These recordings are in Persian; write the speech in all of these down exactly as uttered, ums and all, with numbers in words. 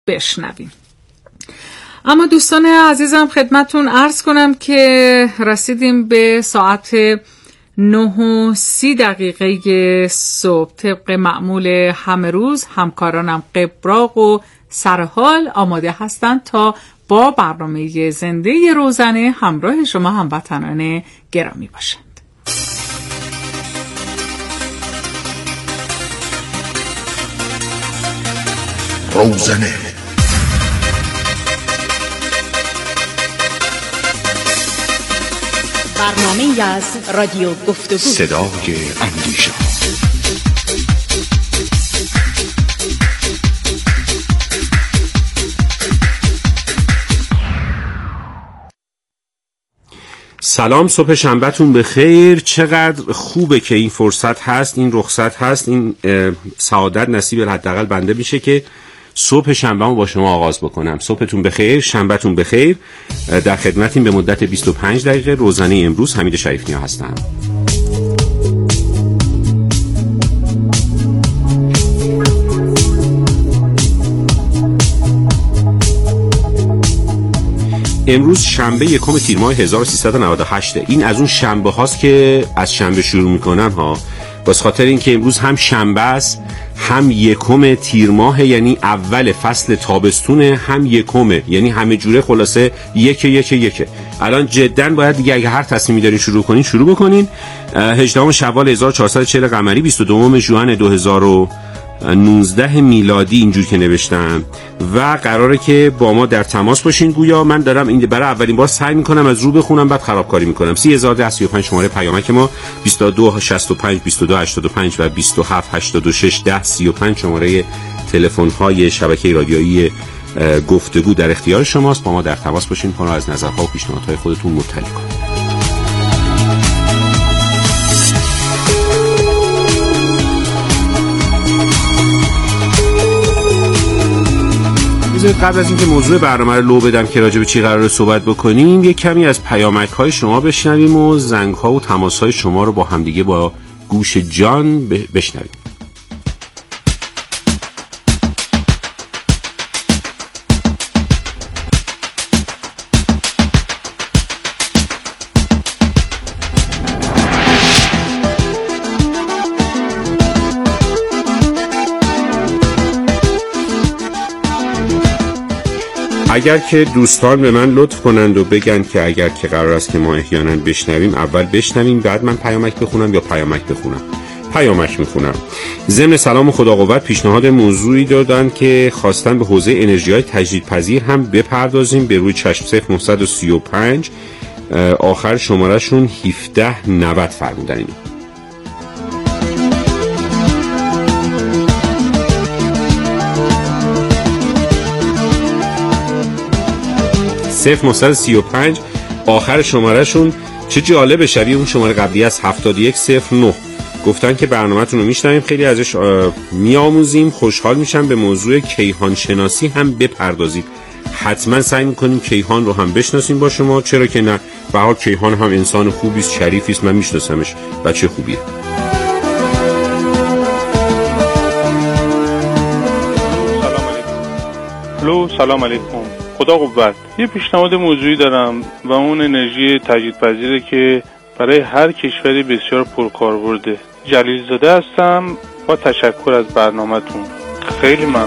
بشنویم. اما دوستان عزیزم خدمتون عرض کنم که رسیدیم به ساعت نه و سی دقیقه صبح. طبق معمول همه روز همکارانم قبراق و سرحال آماده هستند تا با برنامه زنده روزانه همراه شما هموطنان گرامی باشند. روزانه برنامه از رادیو گفتگو، صدای اندیشه. سلام، صبح شنبهتون بخیر. چقدر خوبه که این فرصت هست، این رخصت هست، این سعادت نصیب حداقل بنده میشه که صبح شنبهمو با شما آغاز بکنم. صبحتون بخیر، شنبهتون بخیر. در خدمتیم به مدت بیست و پنج دقیقه روزانه امروز حمید شریف‌نیا هستم. امروز شنبه یکم تیر ماه هزار و سیصد و نود و هشت. این از اون شنبه هاست که از شنبه شروع میکنن ها، باز خاطر این که امروز هم شنبه است، هم یکم تیر ماه یعنی اول فصل تابستونه، هم یکمه یعنی همه جوره خلاصه یک یک یک. الان جدا باید دیگه اگه هر تصمیمی دارین شروع کنین شروع بکنین. هجدهم شوال هزار و چهارصد و چهل قمری، بیست و دوم ژوئن دو هزار و نوزده میلادی اینجور که نوشتم و قراره که با ما در تماس باشین. گویا من دارم این برای اولین بار سعی میکنم از رو بخونم بعد خرابکاری میکنم. سی هزار و ده سی و پنج شماره پیامک ما، بیست و دو شصت و پنج بیست و دو هشتاد و پنج و بیست و هفت هشتاد و شش ده سی و پنج شماره تلفن های شبکه رادیویی گفتگو در اختیار شماست. با ما در تماس باشین تا از نظرها و پیشنهادهای خودتون مطلع کنید. قبل از اینکه موضوع برنامه رو لو بدم که راجع به چی قراره صحبت بکنیم، یک کمی از پیامک های شما بشنویم و زنگ ها و تماس های شما رو با همدیگه با گوش جان بشنویم. اگر که دوستان به من لطف کنند و بگن که اگر که قرار است که ما احیانا بشنویم، اول بشنویم بعد من پیامک بخونم یا پیامک بخونم. پیامک میخونم. ضمن سلام و خدا قوت پیشنهاد موضوعی دادن که خواستن به حوزه انرژی‌های تجدیدپذیر هم بپردازیم. به روی چشم صفر نه سه پنج آخر شماره شون هفده نود فرمودن. اینو صفر نه سه پنج آخر شماره شون چه جالبه، شبیه اون شماره قبلی از هفتاد و یک صفر نه. گفتن که برنامه‌تون رو میشنویم، خیلی ازش میآموزیم، خوشحال میشم به موضوع کیهان شناسی هم بپردازید. حتما سعی میکنیم کیهان رو هم بشناسیم با شما، چرا که نه. به هر حال کیهان هم انسان خوبی است، شریفی است، من میشناسمش، بچه خوبیه. سلام علیکم. لو سلام علیکم. خدا قوت. یه پیشنهاد موضوعی دارم و اون انرژی تجدیدپذیره که برای هر کشوری بسیار پرکاربرده. جلیل زاده هستم. با تشکر از برنامه‌تون. خیلی ممنون.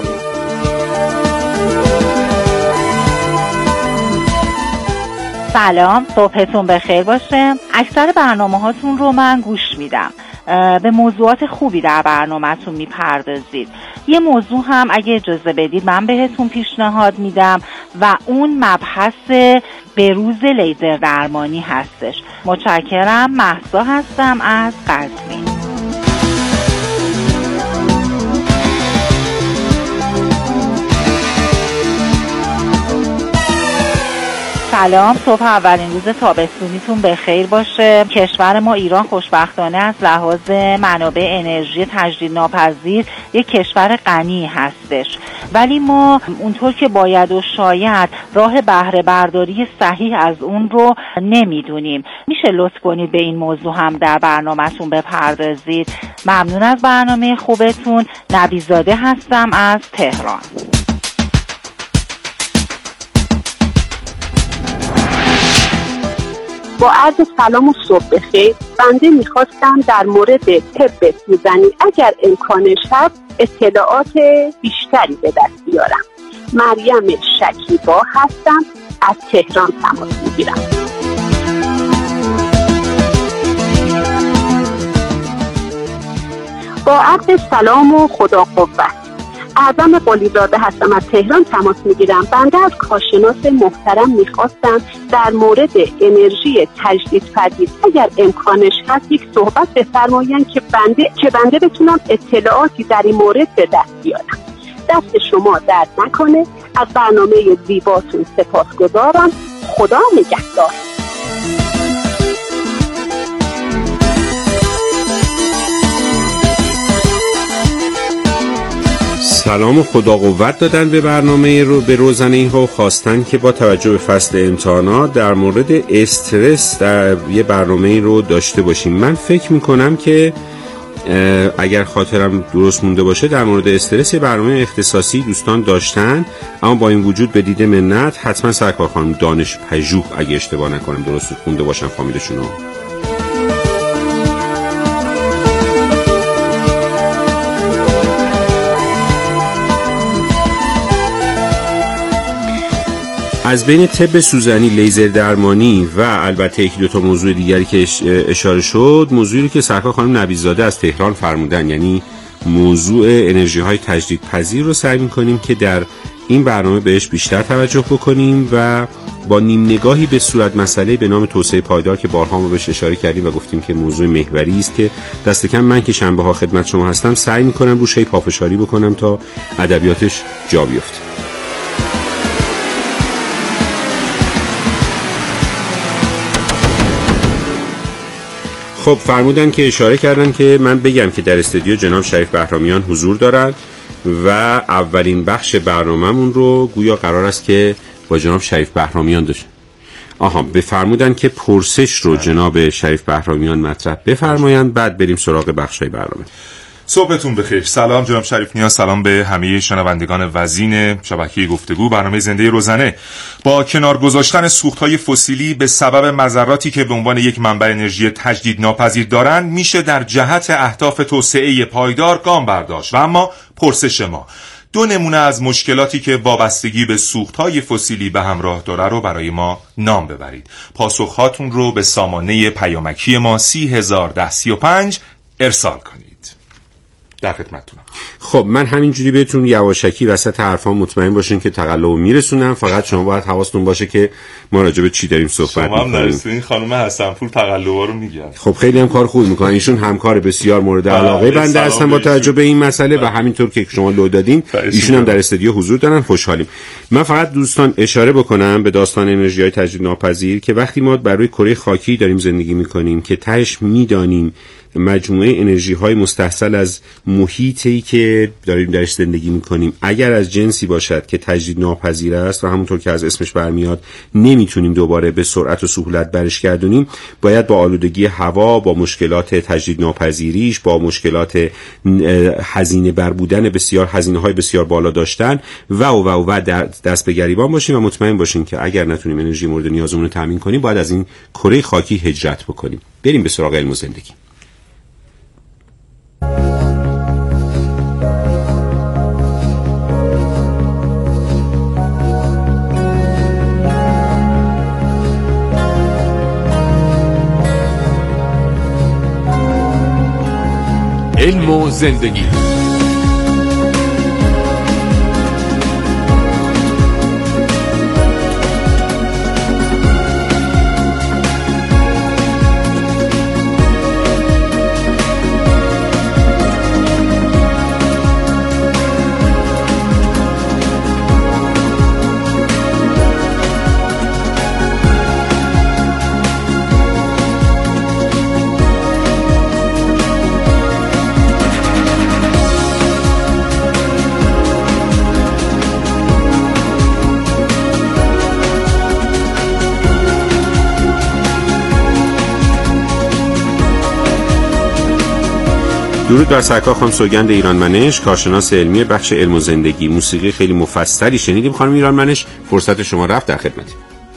سلام، صبحتون بخیر باشه. اکثر برنامه هاتون رو من گوش میدم. به موضوعات خوبی در برنامه‌تون میپردازید. یه موضوع هم اگه اجازه بدید من بهتون پیشنهاد میدم و اون مبحث بروز لیزر درمانی هستش. متشکرم. مهسا هستم از قزوین. سلام، صبح اولین روز تابستونیتون بخیر باشه. کشور ما ایران خوشبختانه از لحاظ منابع انرژی تجدیدناپذیر یک کشور غنی هستش، ولی ما اونطور که باید و شاید راه بهره برداری صحیح از اون رو نمیدونیم. میشه لطف کنید به این موضوع هم در برنامه‌تون بپردازید؟ ممنون از برنامه خوبتون. نبیزاده هستم از تهران. با عرض سلام و صبح بخیر. بنده میخواستم در مورد طب سوزنی اگر امکانش هست اطلاعات بیشتری به دست بیارم. مریم شکیبا هستم، از تهران تماس میگیرم. با عرض سلام و خدا قوت. اعظم قلیزاده هستم، از تهران تماس میگیرم. بنده از کارشناس محترم میخواستم در مورد انرژی تجدیدپذیر اگر امکانش هست یک صحبت بفرمایند که بنده که بنده بتونم اطلاعاتی در این مورد به دست بیارم. دست شما درد نکنه. از برنامه زیباتون سپاسگزارم. خدا نگهدار. سلام و خدا قوت دادن به برنامه رو به روزنه ها و خواستن که با توجه به فصل امتحانات در مورد استرس در یه برنامه رو داشته باشیم. من فکر میکنم که اگر خاطرم درست مونده باشه در مورد استرس یه برنامه اختصاصی دوستان داشتن، اما با این وجود به دید منت حتما سرکار خانم دانش پژوه اگه اشتباه نکنم درست خونده باشم فامیلشون رو. از بین طب سوزنی، لیزر درمانی و البته یکی دو تا موضوع دیگری که اشاره شد، موضوعی که سرکار خانم نبی‌زاده از تهران فرمودن، یعنی موضوع انرژی های تجدیدپذیر رو سعی می‌کنیم که در این برنامه بهش بیشتر توجه بکنیم و با نیم نگاهی به صورت مسئله به نام توسعه پایدار که بارها ما بهش اشاره کردیم و گفتیم که موضوع محوری است که دست کم من که شنبه ها خدمت شما هستم سعی می‌کنم روش پافشاری بکنم تا ادبیاتش جا بیفته. خب فرمودن که اشاره کردن که من بگم که در استودیو جناب شریف بهرامیان حضور دارن و اولین بخش برنامه‌مون رو گویا قرار است که با جناب شریف بهرامیان داشت. آها بفرمودن که پرسش رو جناب شریف بهرامیان مطرح بفرمایند، بعد بریم سراغ بخشای برنامه. صبحتون بخیر. سلام جناب شریف نیاز، سلام به همه شنوندگان وزین شبکه گفتگو برنامه زنده روزنه. با کنار گذاشتن سوخت‌های فسیلی به سبب مضراتی که به عنوان یک منبع انرژی تجدیدناپذیر دارند میشه در جهت اهداف توسعه پایدار گام برداشت. و اما پرسش ما دو نمونه از مشکلاتی که وابستگی به سوخت‌های فسیلی به همراه داره رو برای ما نام ببرید. پاسخ‌هاتون رو به سامانه پیامکی ما سی هزار ده سی و پنج ارسال کنید. در خدمتتونم. خب من همینجوری بهتون یواشکی وسط حرفام مطمئن باشین که تقلبو میرسونم، فقط شما باید حواستون باشه که ما راجع به چی داریم صحبت می‌کنیم. شما هم نرسونین خانم حسنپور تقلبا رو میگن. خب خیلی هم کار خوب میکنن، ایشون همکار بسیار مورد علاقه بنده هستن با توجه به این مسئله و همینطور که شما لو دادین ایشون هم در استودیو حضور دارن. خوشحالیم. من فقط دوستان اشاره بکنم به داستان انرژی‌های تجدیدناپذیر که وقتی ما بر روی کره خاکی داریم زندگی میکنیم که تهش میدانیم مجموعه انرژی های مستحصل از محیطی که داریم درش زندگی میکنیم اگر از جنسی باشد که تجدید ناپذیر است و همونطور که از اسمش برمیاد نمیتونیم دوباره به سرعت و سهولت برش گردونیم، باید با آلودگی هوا، با مشکلات تجدید ناپذیریش، با مشکلات هزینه بر بودن بسیار هزینه های بسیار بالا داشتن و و و و دست به گریبان باشیم و مطمئن باشیم که اگر نتونیم انرژی مورد نیازمون رو تامین کنیم باید از این کره خاکی هجرت بکنیم. بریم به سراغ علم و زندگی. علم و زندگی. درود بر سرکار خانم سوگند ایرانمنش، کارشناس علمی بخش علم و زندگی. موسیقی خیلی مفصلی شنیدیم خانم ایرانمنش، فرصت شما رفت، در خدمت.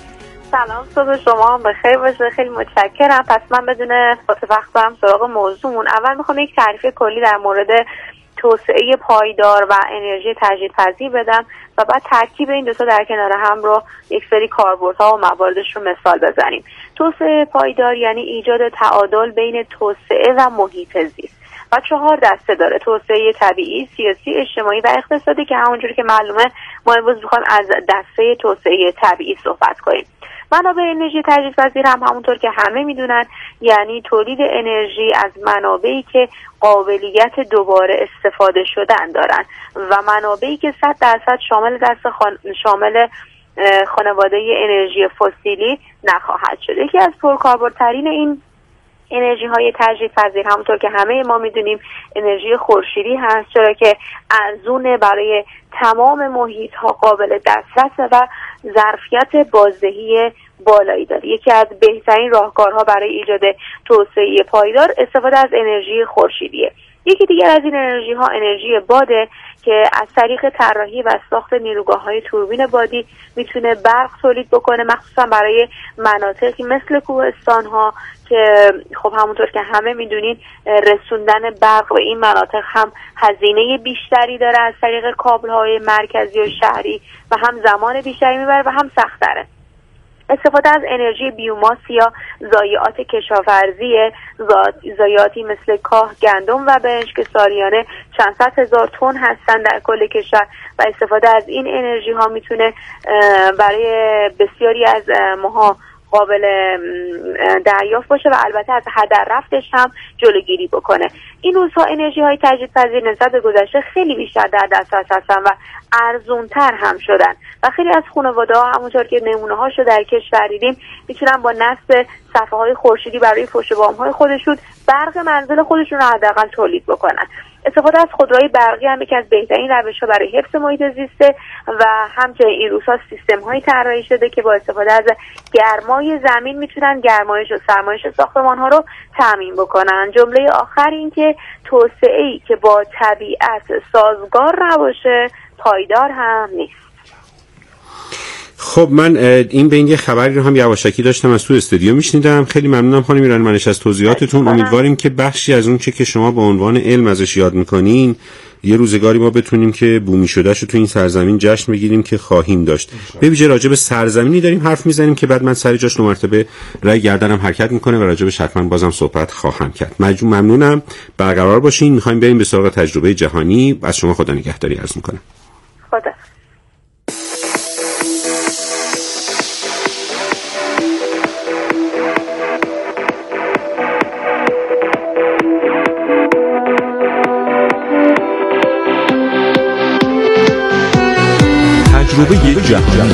سلام، صبح شما هم بخیر باشه. خیلی متشکرم. پس من بدون فاصله وقت برم سراغ موضوعمون. اول میخوام یک تعریف کلی در مورد توسعه پایدار و انرژی تجدیدپذیر بدم و بعد ترکیب این دو تا در کنار هم رو یک سری کاربردها و مواردش رو مثال بزنیم. توسعه پایدار یعنی ایجاد تعادل بین توسعه و محیط زیست و چهار دسته داره: توسعه طبیعی، سیاسی، اجتماعی و اقتصادی که همونجوری که معلومه ما امروز میخوایم از دسته توسعه طبیعی صحبت کنیم. منابع انرژی تجدیدپذیر هم همونطور که همه میدونن یعنی تولید انرژی از منابعی که قابلیت دوباره استفاده شدن دارن و منابعی که صد درصد شامل دست خان... شامل خانواده انرژی فسیلی نخواهد شد. یکی از پرکاربردترین این انرژی های تجدیدپذیر همونطور که همه ما میدونیم انرژی خورشیدی هست، چرا که ارزونه، برای تمام محیط ها قابل دسترس و ظرفیت بازدهی بالایی داره. یکی از بهترین راهکارها برای ایجاد توسعه پایدار استفاده از انرژی خورشیدیه. یکی دیگر از این انرژی ها انرژی باده که از طریق طراحی و ساخت نیروگاه‌های توربین بادی میتونه برق تولید بکنه، مخصوصا برای مناطقی مثل کوهستان‌ها که خب همونطور که همه میدونین رسوندن برق به این مناطق هم هزینه بیشتری داره از طریق کابل‌های مرکزی و شهری و هم زمان بیشتری میبره و هم سخت‌تره. استفاده از انرژی بیوماس یا ضایعات کشاورزی، ضایعاتی مثل کاه، گندم و برنج که سالیانه چند صد هزار تن هستن در کل کشور و استفاده از این انرژی ها میتونه برای بسیاری از ماها قابل دریافت باشه و البته از هدر رفتش هم جلوگیری بکنه. این روزها انرژی های تجدیدپذیر نسبت به گذشته خیلی بیشتر در دسترس هستن و ارزونتر هم شدن و خیلی از خانواده‌ها همونطور که نمونه هاشو در کشور دیدیم میتونن با نصب صفحه های خورشیدی برای پشت بام های خودشون برق منزل خودشون رو حداقل تولید بکنن. استفاده از خودروهای برقی هم یکی از بهترین روش‌ها برای حفظ محیط زیسته و همچنین این روزها سیستم‌هایی طراحی شده که با استفاده از گرمای زمین میتونن گرمایش و سرمایش ساختمان‌ها رو تامین بکنن. جمله آخر این که توسعه‌ای که با طبیعت سازگار نباشه پایدار هم نیست. خب من این بین یه خبری رو هم یواشکی داشتم از تو استودیو میشنیدم. خیلی ممنونم خانم ایرانی منش از توضیحاتتون. امیدواریم که بخشی از اون چه که شما با عنوان علم ازش یاد میکنین یه روزگاری ما بتونیم که بومی شدهشو تو این سرزمین جشن بگیریم که خواهیم داشت. به ویژه راجع به سرزمینی داریم حرف میزنیم که بعد من سر جاش دو مرتبه رای گردنم حرکت میکنه و راجعش حتما بازم صحبت خواهم کرد. مجموع ممنونم. برقرار باشین. میخوایم بریم به سراغ تجربه جهانی. از شما خدا نگهداری عرض میکنم. خدا. تجربه جهانی.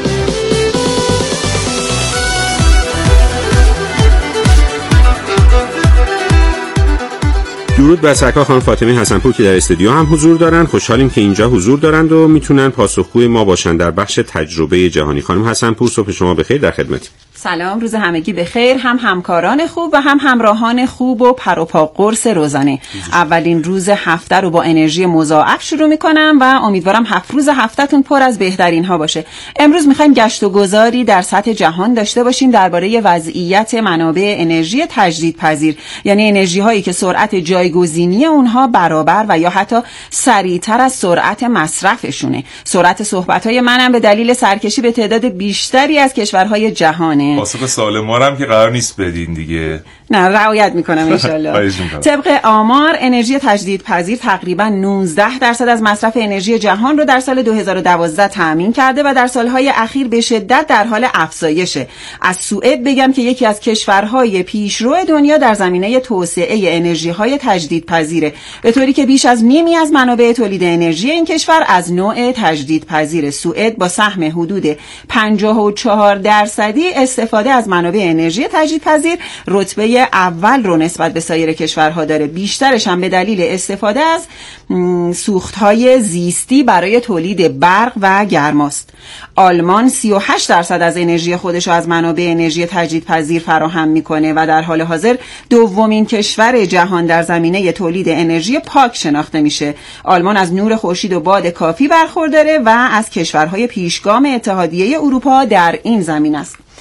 درود بر سرکار خانم فاطمه حسنپور که در استودیو هم حضور دارن. خوشحالیم که اینجا حضور دارند و میتونن پاسخگوی ما باشن در بخش تجربه جهانی. خانم حسنپور صبح شما بخیر، در خدمتیم. سلام، روز همگی بخیر. هم همکاران خوب و هم همراهان خوب و پر و پا قرص روزانه. اولین روز هفته رو با انرژی مضاعف شروع میکنم و امیدوارم هفت روز هفته‌تون پر از بهترین ها باشه. امروز میخوایم گشت و گذاری در سطح جهان داشته باشیم درباره وضعیت منابع انرژی تجدیدپذیر، یعنی انرژی هایی که سرعت جایگزینی اونها برابر و یا حتی سریعتر از سرعت مصرفشونه. سرعت صحبت‌های منم به دلیل سرکشی به تعداد بیشتری از کشورهای جهانه. پاسخ سوال ما هم که قرار نیست بدین دیگه. نه، رعایت میکنم انشالله. طبق آمار انرژی تجدیدپذیر تقریبا نوزده درصد از مصرف انرژی جهان رو در سال دو هزار و دوازده تامین کرده و در سالهای اخیر به شدت در حال افزایشه. از سوئد بگم که یکی از کشورهای پیشرو دنیا در زمینه توسعه انرژی‌های تجدیدپذیره، به طوری که بیش از نیمی از منابع تولید انرژی این کشور از نوع تجدیدپذیر. سوئد با سهم حدود پنجاه و چهار درصدی استفاده از منابع انرژی تجدیدپذیر رتبه اول رو نسبت به سایر کشورها داره. بیشترش هم به دلیل استفاده از سوختهای زیستی برای تولید برق و گرماست. آلمان سی و هشت درصد از انرژی خودش رو از منابع انرژی تجدیدپذیر فراهم میکنه و در حال حاضر دومین کشور جهان در زمینه تولید انرژی پاک شناخته میشه. آلمان از نور خورشید و باد کافی برخورداره و از کشورهای پیشگام اتحادیه اروپا در این زمین است.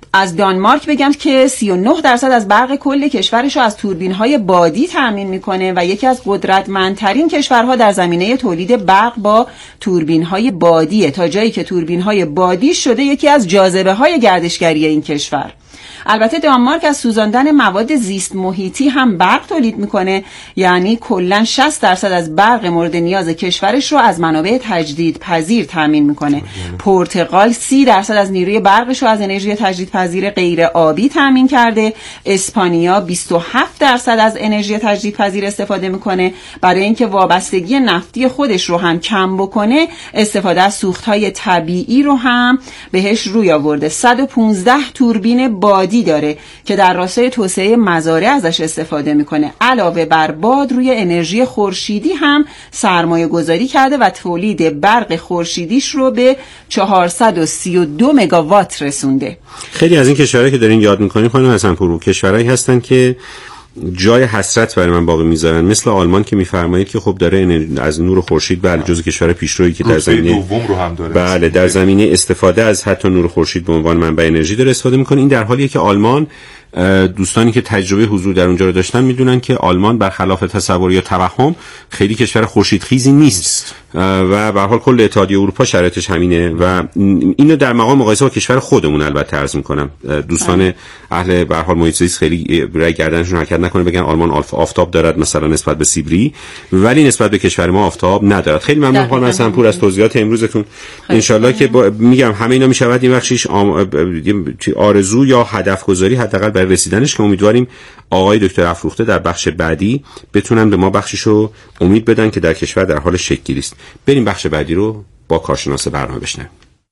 از دانمارک بگم که سی و نه درصد از برق کل کشورش رو از توربین‌های بادی تامین میکنه و یکی از قدرتمندترین کشورها در زمینه تولید برق با توربین‌های بادیه، تا جایی که توربین‌های بادی شده یکی از جاذبه‌های گردشگری این کشور. البته دانمارک از سوزاندن مواد زیست محیطی هم برق تولید میکنه، یعنی کلاً شصت درصد از برق مورد نیاز کشورش رو از منابع تجدیدپذیر تامین میکنه. پرتغال سی درصد از نیروی برقش رو از انرژی تجدیدپذیر غیر آبی تامین کرده. اسپانیا بیست و هفت درصد از انرژی تجدیدپذیر استفاده میکنه. برای اینکه وابستگی نفتی خودش رو هم کم بکنه، استفاده از سوختهای طبیعی رو هم بهش روی آورده. صد و پانزده توربین بادی داره که در راستای توسعه مزارع ازش استفاده میکنه. علاوه بر باد روی انرژی خورشیدی هم سرمایه گذاری کرده و تولید برق خورشیدیش رو به چهارصد و سی و دو مگاوات رسونده. خیلی از این کشورهایی که دارین یاد میکنین خانم حسن‌پور کشورهایی هستن که جای حسرت برای من باقی میذارن، مثل آلمان که میفرمایید که خب داره از نور خورشید، بله جزو کشور پیشرویی که در زمینه دوم رو هم داره، بله در زمینه استفاده از حتی نور خورشید به عنوان منبع انرژی داره استفاده میکنه. این در حالیه که آلمان، دوستانی که تجربه حضور در اونجا رو داشتن میدونن که آلمان برخلاف تصور یا توهم خیلی کشور خورشیدخیزی نیست و به هر حال کل اتحادیه اروپا شرایطش همینه و اینو در مقام مقایسه با کشور خودمون البته عرض میکنم. دوستان اهل به هر حال محیط زیست خیلی رای گردنشون حرکت نکنه بگن آلمان آفتاب دارد مثلا نسبت به سیبری، ولی نسبت به کشور ما آفتاب ندارد. خیلی ممنون خانم حسن‌پور از توضیحات امروزتون. ان شاءالله که میگم همه اینا میشود این بخشش آرزو یا هدف گذاری حداقل برای رسیدنش که امیدواریم آقای دکتر افروخته در بخش بعدی بتونن به ما بخششو امید بدن که در کشور در حال شکل‌گیری است. بریم بخش بعدی رو با کارشناس برنامه بشنویم.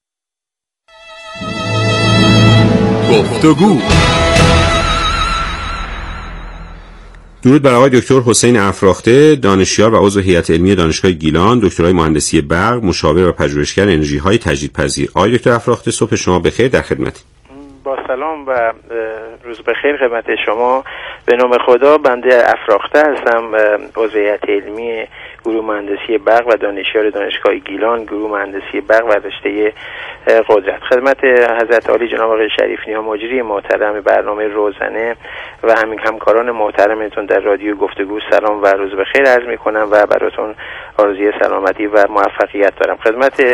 گفتگو. درود بر آقای دکتر حسین افراخته، دانشیار و عضو هیئت علمی دانشگاه گیلان، دکترای مهندسی برق، مشاور و پژوهشگر انرژی‌های تجدیدپذیر. آقای دکتر افراخته صبح شما بخیر، در خدمتی. با سلام و روز بخیر خدمت شما. به نام خدا، بنده افراخته هستم، عضو هیئت علمی گروه مهندسی برق و دانشیار دانشگاه گیلان، گروه مهندسی برق و رشته قدرت. خدمت حضرت عالی جناب آقای شریف نیا مجری محترم برنامه روزنه و همین همکاران محترمتون در رادیو گفتگو سلام و روز بخیر عرض میکنم و براتون آرزوی سلامتی و موفقیت دارم. خدمت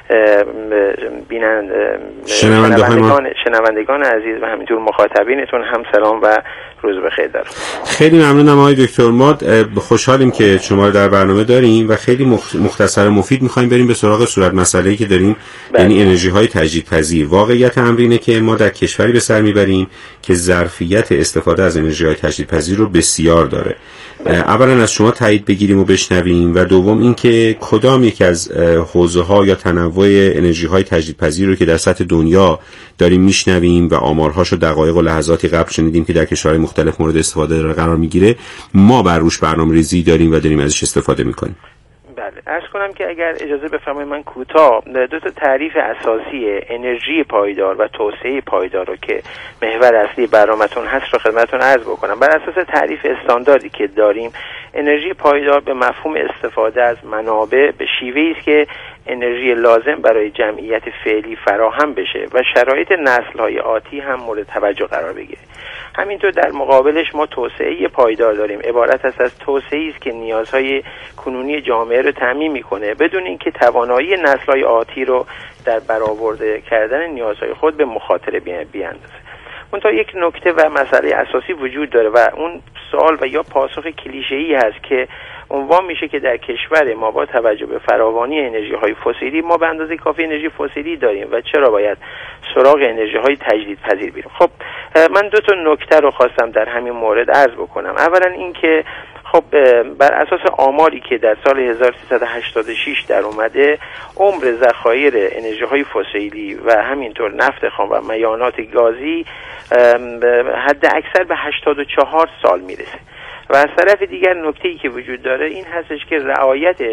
بینند شنوندگان شنوندگان عزیز و همینطور مخاطبینتون هم سلام و روز بخیر دارم. خیلی ممنونم آقای دکتر. ما خوشحالیم که شما رو در برنامه داریم و خیلی مختصر و مفید می‌خوایم بریم به سراغ صورت مسئله‌ای که داریم، یعنی انرژی‌های تجدیدپذیر. واقعیت امر اینه که ما در کشوری به سر میبریم که ظرفیت استفاده از انرژی‌های تجدیدپذیر رو بسیار داره. اولا از شما تایید بگیریم و بشنویم و دوم اینکه کدام یک از حوزه‌ها یا تنوع انرژی‌های تجدیدپذیر رو که در سطح دنیا داریم میشنویم و آمارهاشو دقایق و لحظاتی قبل شنیدیم که در کشورهای مختلف مورد استفاده داره قرار میگیره، ما بر روش برنامه‌ریزی داریم و داریم ازش استفاده میکنیم. بله، عرض کنم که اگر اجازه بفرمایید من کوتاه دو تا تعریف اساسی انرژی پایدار و توسعه پایدار رو که محور اصلی برنامه‌تون هست رو خدمتتون عرض بکنم. بر اساس تعریف استانداردی که داریم، انرژی پایدار به مفهوم استفاده از منابع به شیوهی است که انرژی لازم برای جمعیت فعلی فراهم بشه و شرایط نسل‌های آتی هم مورد توجه قرار بگیره. همینطور در مقابلش ما توسعه پایدار داریم، عبارت است از توسعه‌ای است که نیازهای کنونی جامعه رو تامین میکنه بدون اینکه توانایی نسل‌های آتی رو در برآورده کردن نیازهای خود به مخاطره بیاندازه. منتها یک نکته و مسئله اساسی وجود داره و اون سوال و یا پاسخ کلیشه‌ای هست که عنوان میشه که در کشور ما با توجه به فراوانی انرژی های فسیلی ما به اندازه کافی انرژی فسیلی داریم و چرا باید سراغ انرژی های تجدیدپذیر بریم. خب من دو تا نکته رو خواستم در همین مورد عرض بکنم. اولا این که خب بر اساس آماری که در سال هزار و سیصد و هشتاد و شش در اومده، عمر ذخایر انرژی های فسیلی و همینطور نفت خام و میانات گازی حد اکثر به هشتاد و چهار سال میرسه. و از طرف دیگر نکته‌ای که وجود داره این هستش که رعایت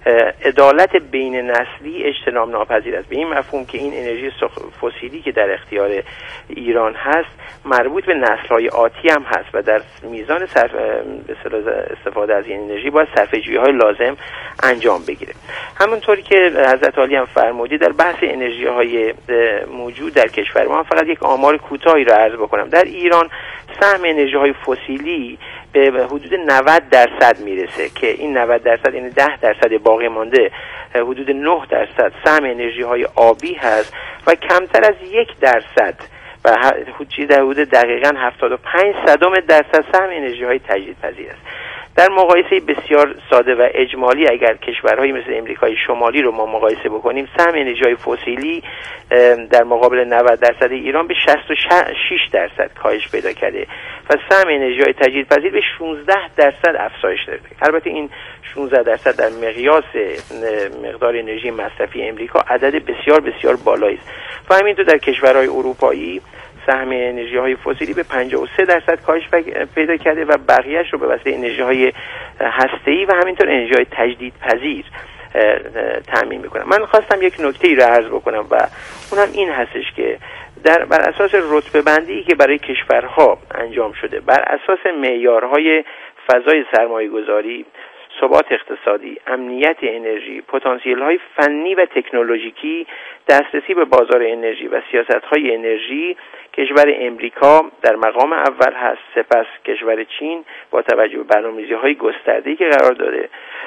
عدالت بین نسلی اجتناب ناپذیر است، به این مفهوم که این انرژی فسیلی که در اختیار ایران هست مربوط به نسل‌های آتی هم هست و در میزان صرف استفاده از این انرژی باید صرفه‌جویی‌های لازم انجام بگیره. همونطوری که حضرت عالی هم فرمودید در بحث انرژی‌های موجود در کشور ما، فقط یک آمار کوتاهی را عرض بکنم. در ایران سهم انرژی‌های فسیلی به حدود نود درصد میرسه که این نود درصد یعنی ده درصد باقی مانده حدود نه درصد سهم انرژی‌های آبی هست و کمتر از یک درصد و چیزی در حدود دقیقاً هفتاد و پنج صدم درصد سهم انرژی‌های تجدیدپذیر است. در مقایسه بسیار ساده و اجمالی اگر کشورهایی مثل امریکای شمالی رو ما مقایسه بکنیم، سهم انرژی‌های فسیلی در مقابل نود درصد ایران به شصت و شش درصد کاهش پیدا کرده و سهم انرژی‌های تجدیدپذیر به شانزده درصد افزایش داده. البته این شانزده درصد در مقیاس مقدار انرژی مصرفی امریکا عدد بسیار بسیار بالایی است و همینطور در کشورهای اروپایی سهم انرژی‌های فسیلی به پنجاه و سه درصد کاهش پیدا کرده و بقیه‌اش رو به واسطه انرژی‌های هسته‌ای و همینطور انرژی‌های تجدیدپذیر تامین می‌کنم. من خواستم یک نکته‌ای رو عرض بکنم و اونم این هستش که در بر اساس رتبه بندی که برای کشورها انجام شده، بر اساس معیارهای فضای سرمایه‌گذاری، ثبات اقتصادی، امنیت انرژی، پتانسیل‌های فنی و تکنولوژیکی، دسترسی به بازار انرژی و سیاست‌های انرژی، کشور امریکا در مقام اول هست، سپس کشور چین با توجه به برنامه‌ریزی‌های گسترده‌ای که قرار داده،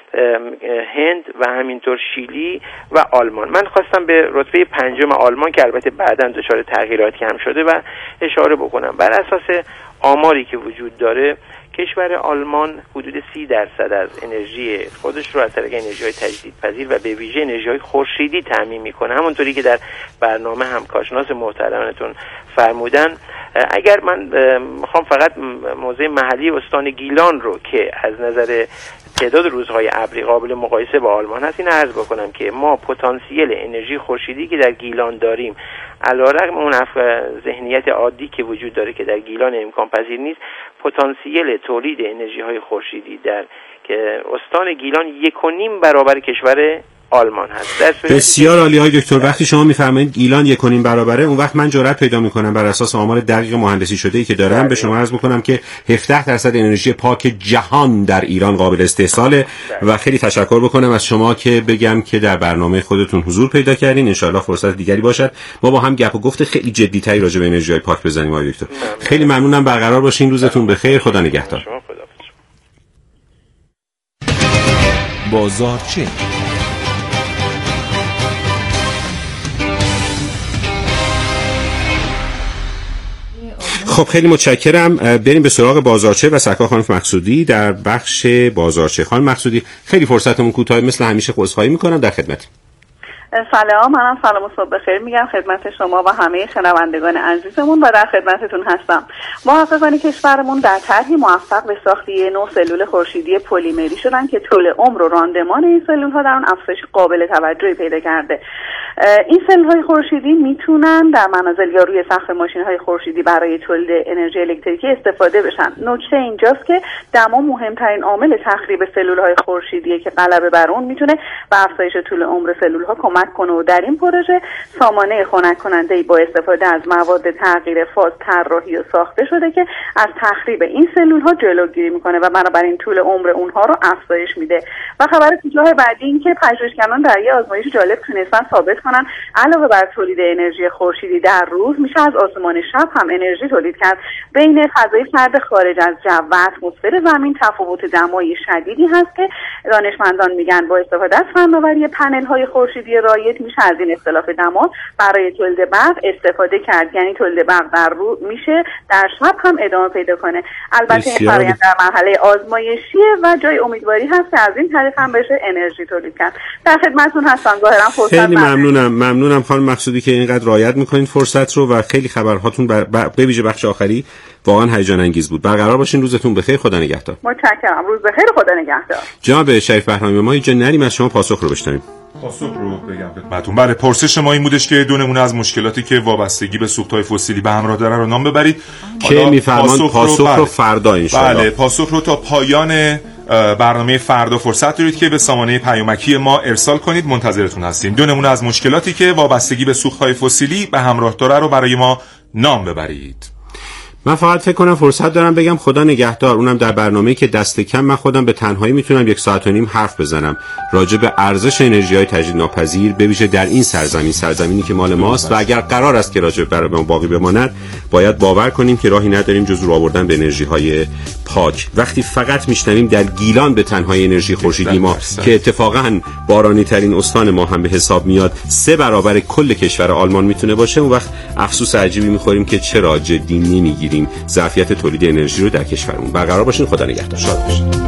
هند و همینطور شیلی و آلمان. من خواستم به رتبه پنجم آلمان که البته بعداً دچار تغییراتی هم شده و اشاره بکنم. بر اساس آماری که وجود داره کشور آلمان حدود سی درصد از انرژی خودش رو از طریق انرژی‌های تجدیدپذیر و به ویژه انرژی‌های خورشیدی تامین می‌کنه. همونطوری که در برنامه هم کارشناس محترمتون فرمودن، اگر من میخوام فقط موضع محلی استان گیلان رو که از نظر تعداد روزهای ابری قابل مقایسه با آلمان هست این عرض بکنم که ما پتانسیل انرژی خورشیدی که در گیلان داریم، علیرغم اون ذهنیت عادی که وجود داره که در گیلان امکان پذیر نیست، پتانسیل تولید انرژی های خورشیدی در که استان گیلان یک و نیم برابر کشور آلمان هست. بسیار عالی های دکتر. وقتی شما میفرمایید گیلان یک و نیم برابره، اون وقت من جرأت پیدا میکنم بر اساس آمار دقیق مهندسی شده ای که دارم به شما عرض بکنم که هفده درصد انرژی پاک جهان در ایران قابل استحصاله و خیلی تشکر بکنم از شما که بگم که در برنامه خودتون حضور پیدا کردین. ان شاءالله فرصت دیگری باشد ما با هم گپ و گفت خیلی جدی‌تری راجع به انرژی های پاک بزنیم آقای دکتر. خیلی ممنونم. برقرار باشین. روزتون بخیر. خدا نگهدار. بازارچه خب خیلی متشکرم. بریم به سراغ بازارچه و سرکار خانم مقصودی در بخش بازارچه. خانم مقصودی خیلی فرصتمون کوتاه، مثل همیشه عذرخواهی میکنم، در خدمت. سلام، منم سلام و صبح بخیر میگم خدمت شما و همه شنوندگان عزیزمون و در خدمتتون هستم. محققان کشورمون در طرحی موفق به ساخت یک نوع سلول خورشیدی پلیمری شدن که طول عمر و راندمان این سلول ها در اون افزایش قابل توجهی پیدا کرده. این سلول های خورشیدی میتونن در منازل یا روی سقف ماشین های خورشیدی برای تولید انرژی الکتریکی استفاده بشن. نکته اینجاست که دما مهمترین عامل تخریب سلول های خورشیدیه که غلبه بر اون میتونه به افزایش طول عمر سلول ها کمک کنه و در این پروژه سامانه خنک کننده با استفاده از مواد تغییر فاز طراحی و ساخته شده که از تخریب این سلول ها جلوگیری میکنه و بنابراین طول عمر اونها رو افزایش میده. و خبر کوتاه بعدی این که پژوهشگران در یک آزمایش جالب تونستن ثابت کنن علاوه بر تولید انرژی خورشیدی در روز میشه از آسمان شب هم انرژی تولید کرد. بین فضای سرد خارج از جو و اتمسفر زمین تفاوت دمایی شدیدی هست که دانشمندان میگن با استفاده از فناوری پنل های خورشیدی رایج میشه از این اختلاف دما برای تولید برق استفاده کرد. یعنی تولید برق در روز میشه در شب هم ادامه پیدا کنه. البته این فرآیند در مرحله آزمایشیه و جای امیدواری هست که از این طریق هم بشه انرژی تولید کرد. در خدمتتون هستم. ظاهرا فرصت خیلی ممنونم. ممنونم خانم مقصودی که اینقدر رعایت میکنین فرصت رو و خیلی خبرهاتون به ویژه بخش آخری واقعا هیجان انگیز بود. برقرار باشین. روزتون بخیر. خدا نگهدار. متشکرم. روز بخیر. خدا نگهدار. جناب شریف بهرامی، ما اینجا نریم از شما پاسخ رو بشنویم. پاسخ رو بگم خدمتتون. بله، پرسش ما این بودش که دو نمونه از مشکلاتی که وابستگی به سوخت‌های فسیلی به همراه داره رو نام ببرید. که میفرمان پاسخ, پاسخ رو, رو فردا ان شاء الله. بله، پاسخ رو تا پایان برنامه فردا فرصت دارید که به سامانه پیامکی ما ارسال کنید، منتظرتون هستیم. دو نمونه از مشکلاتی که وابستگی به سوخت‌های فسیلی به همراه داره رو برای ما نام ببرید. من فقط فکر کنم فرصت دارم بگم خدا نگهدار، اونم در برنامه‌ای که دست کم من خودم به تنهایی میتونم یک ساعت و نیم حرف بزنم راجع به ارزش انرژی‌های تجدیدناپذیر، به ویژه در این سرزمین، سرزمینی که مال ماست و اگر قرار است که راجع به ما باقی بماند، باید باور کنیم که راهی نداریم جز رو آوردن به انرژی‌های پاک. وقتی فقط میشنویم در گیلان به تنهای انرژی خورشیدی ما که اتفاقاً بارانی ترین استان ما هم به حساب میاد، سه برابر کل کشور آلمان میتونه باشه، اون وقت افسوس عجیبی می‌خوریم که چرا جدی نمی‌گیریم ظرفیت تولید انرژی رو در کشورمون. برقرار باشین. خدا نگهدار. شاد باشید.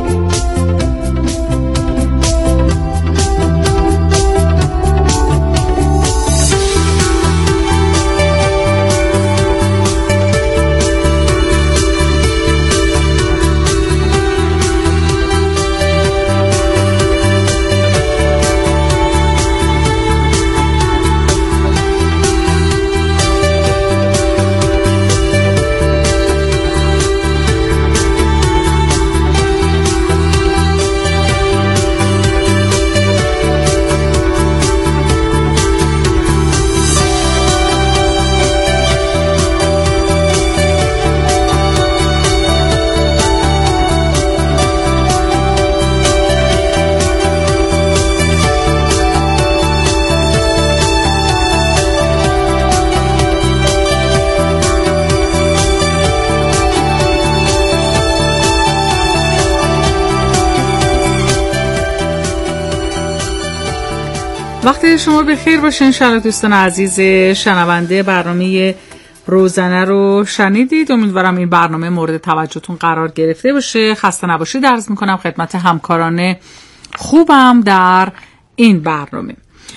وقتی شما به خیر باشین. انشالله دوستان عزیز شنونده برنامه روزنه رو شنیدید. امیدوارم این برنامه مورد توجهتون قرار گرفته باشه. خسته نباشید عرض میکنم خدمت همکاران خوبم در این برنامه.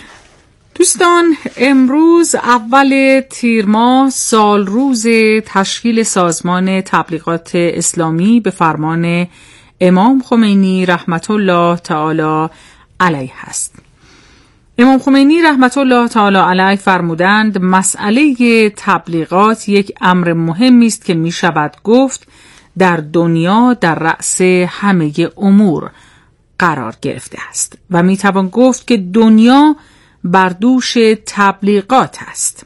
دوستان، امروز اول تیر ماه سال روز تشکیل سازمان تبلیغات اسلامی به فرمان امام خمینی رحمت الله تعالی علیه است. امام خمینی رحمت الله تعالی علیه فرمودند مسئله تبلیغات یک امر مهمی است که می شود گفت در دنیا در رأس همه امور قرار گرفته است و می توان گفت که دنیا بر دوش تبلیغات است.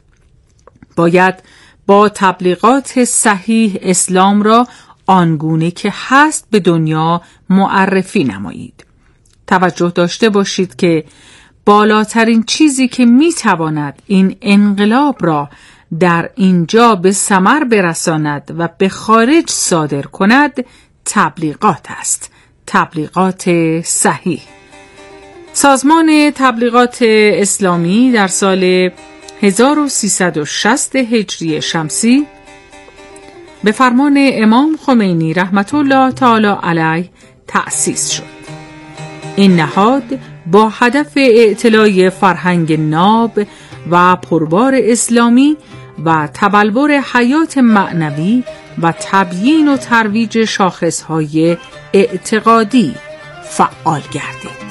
باید با تبلیغات صحیح اسلام را آنگونه که هست به دنیا معرفی نمایید. توجه داشته باشید که بالاترین چیزی که میتواند این انقلاب را در اینجا به ثمر برساند و به خارج صادر کند تبلیغات است. تبلیغات صحیح. سازمان تبلیغات اسلامی در سال هزار و سیصد و شصت هجری شمسی به فرمان امام خمینی رحمت الله تعالی علیه تأسیس شد. این نهاد با هدف اعتلاء فرهنگ ناب و پربار اسلامی و تبلور حیات معنوی و تبیین و ترویج شاخصهای اعتقادی فعال گردید.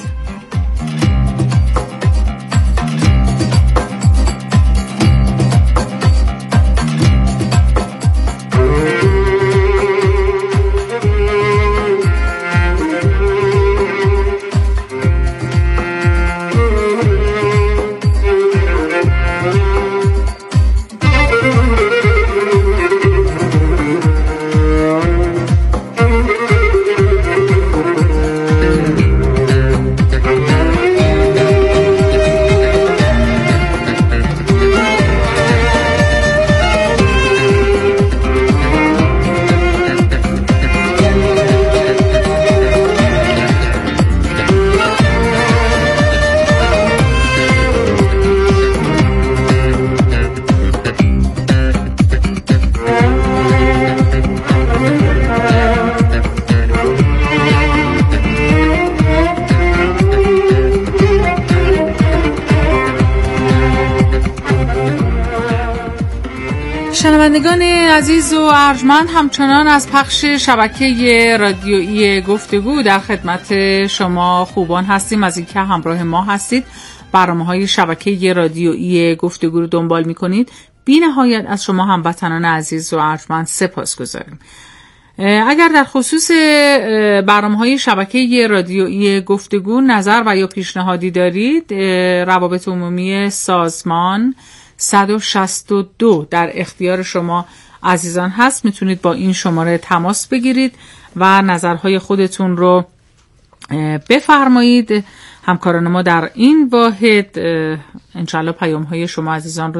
شنوندگان عزیز و ارجمند، همچنان از پخش شبکه رادیویی گفتگو در خدمت شما خوبان هستیم. از اینکه همراه ما هستید، برنامه‌های شبکه رادیویی گفتگو رو دنبال می‌کنید. بی‌نهایت از شما هموطنان عزیز و ارجمند سپاسگزاریم. اگر در خصوص برنامه‌های شبکه رادیویی گفتگو نظر و یا پیشنهادی دارید، روابط عمومی سازمان صد و شصت و دو در اختیار شما عزیزان هست. میتونید با این شماره تماس بگیرید و نظرهای خودتون رو بفرمایید. همکاران ما در این واحد انشالله پیام‌های شما عزیزان رو